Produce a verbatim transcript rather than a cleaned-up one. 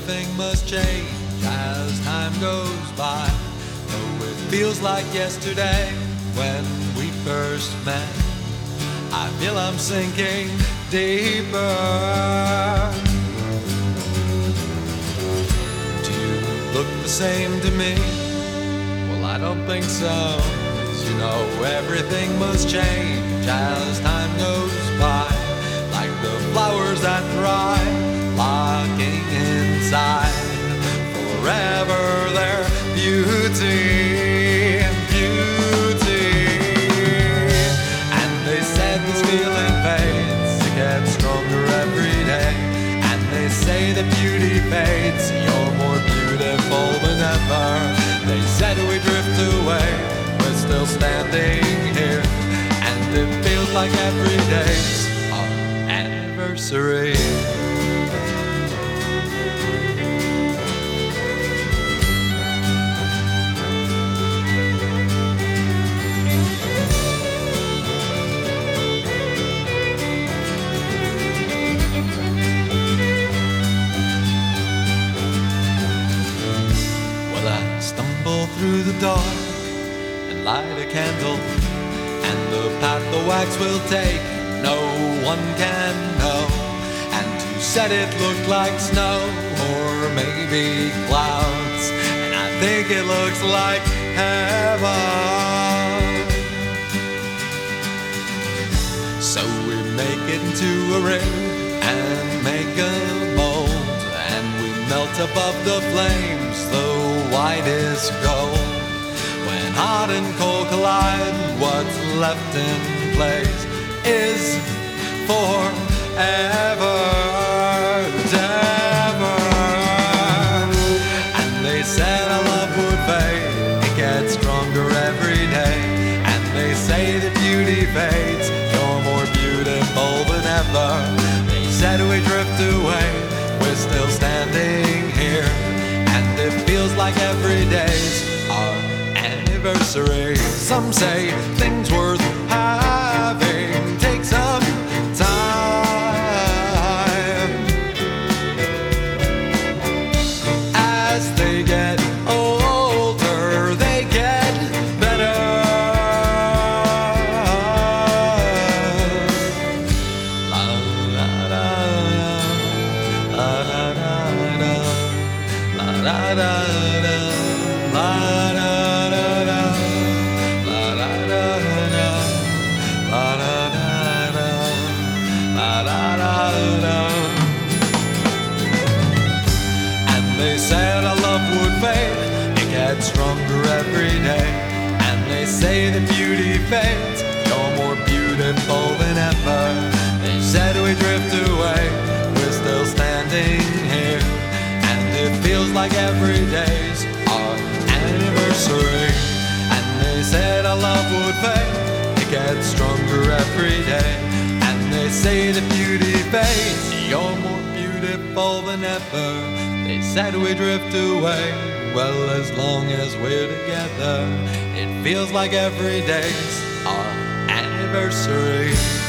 everything must change as time goes by. Though it feels like yesterday when we first met, I feel I'm sinking deeper. Do you look the same to me? Well, I don't think so. 'Cause you know everything must change as time goes by. Like the flowers that thrive, locking inside forever their beauty, beauty. And they said this feeling fades, it gets stronger every day. And they say the beauty fades, you're more beautiful than ever. They said we drift away, we're still standing here. And it feels like every day's our anniversary. Through the dark and light a candle, and the path the wax will take no one can know. And to set it looked like snow or maybe clouds, and I think it looks like heaven. So we make it into a ring and make a mold, and we melt above the flames, the whitest gold. When hot and cold collide, what's left in place is forever, ever. And they said our love would fade, it gets stronger every day. And they say that beauty fades, you're more beautiful than ever. They said we drift away, we're still standing here. And it feels like every day's our anniversary. Some say things worth having take some time. As they get older, they get better. La la la la la la la. La da da da, la da da da, la da da da, la da da da, la da da da. And they said our love would fade, it gets stronger every day. And they say that beauty fades, you're more beautiful than ever. They said we drift away, we're still standing here. It feels like every day's our anniversary. And they said our love would fade, it gets stronger every day. And they say the beauty fades, you're more beautiful than ever. They said we drift away, well, as long as we're together. It feels like every day's our anniversary.